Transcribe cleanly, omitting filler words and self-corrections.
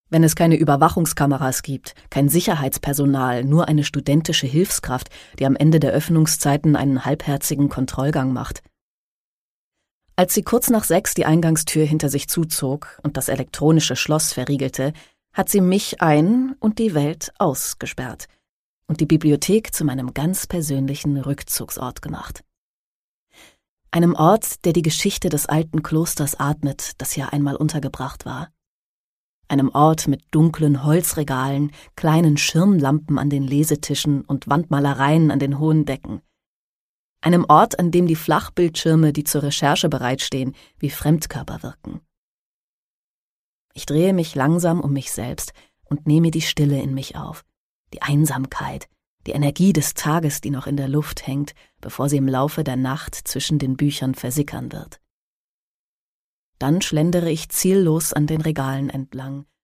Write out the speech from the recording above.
Wenn es keine Überwachungskameras gibt, kein Sicherheitspersonal, nur eine studentische Hilfskraft, die am Ende der Öffnungszeiten einen halbherzigen Kontrollgang macht. Als sie kurz nach 6 die Eingangstür hinter sich zuzog und das elektronische Schloss verriegelte, hat sie mich ein und die Welt ausgesperrt und die Bibliothek zu meinem ganz persönlichen Rückzugsort gemacht. Einem Ort, der die Geschichte des alten Klosters atmet, das hier einmal untergebracht war. Einem Ort mit dunklen Holzregalen, kleinen Schirmlampen an den Lesetischen und Wandmalereien an den hohen Decken. Einem Ort, an dem die Flachbildschirme, die zur Recherche bereitstehen, wie Fremdkörper wirken. Ich drehe mich langsam um mich selbst und nehme die Stille in mich auf, die Einsamkeit, die Energie des Tages, die noch in der Luft hängt, bevor sie im Laufe der Nacht zwischen den Büchern versickern wird. Dann schlendere ich ziellos an den Regalen entlang,